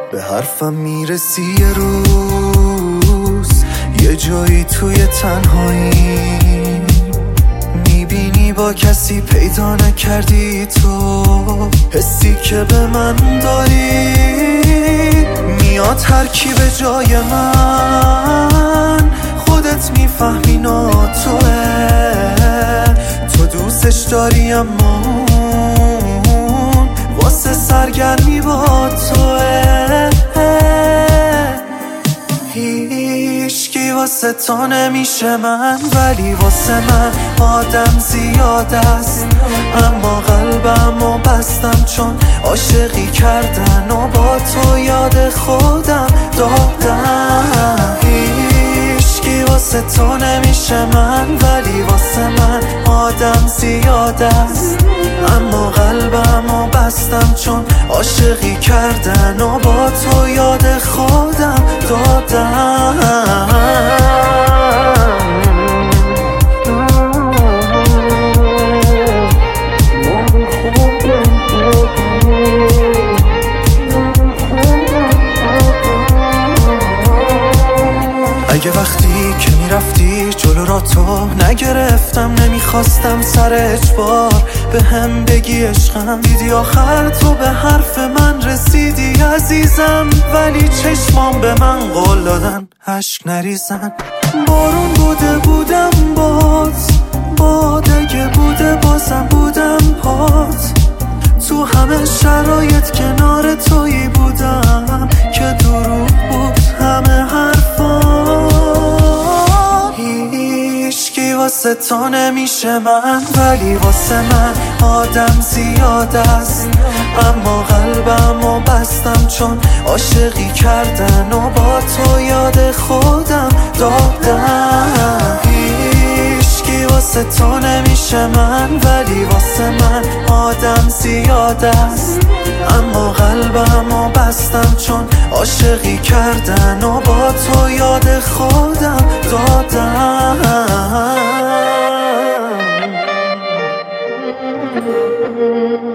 به حرفم میرسی یه روز، یه جایی توی تنهایی میبینی با کسی پیدا نکردی تو حسی که به من داری، میاد ترکیب جای من، خودت میفهمی ناتوه، تو دوستش داری اما واسه سرگرمی با توه. هیچکی واسه تو نمیشه من، ولی واسه من آدم زیاد است، اما قلبمو بستم چون عاشقی کردن و با تو یاد خودم دادم. هیچکی واسه تو نمیشه من، ولی واسه من آدم زیاد است، اما قلبمو بستم چون عاشقی کردن و با تو یاد خودم دادم. اگه وقتی که میرفتی جلو را تو نگرفتم، نمیخواستم سر اجبار به هم بگی عشقم، دیدی آخر تو به حرف من رسیدی عزیزم، ولی چشمام به من قول دادن عشق نریزن. بارون بودم باد اگه بوده بازم بودم پات، تو همه شرایط کنار تویی بودم که دروغ بود همه حرفا. هیچکی واسه تو نمیشه من، ولی واسه من آدم زیاد است، اما قلبمو بستم چون عاشقی کردن و با تو یاد خودم دادم. هیچکی واسه تو نمیشه من، ولی واسه من آدم زیاد است، اما قلبمو بستم چون عاشقی کردن و با تو یاد خودم دادم.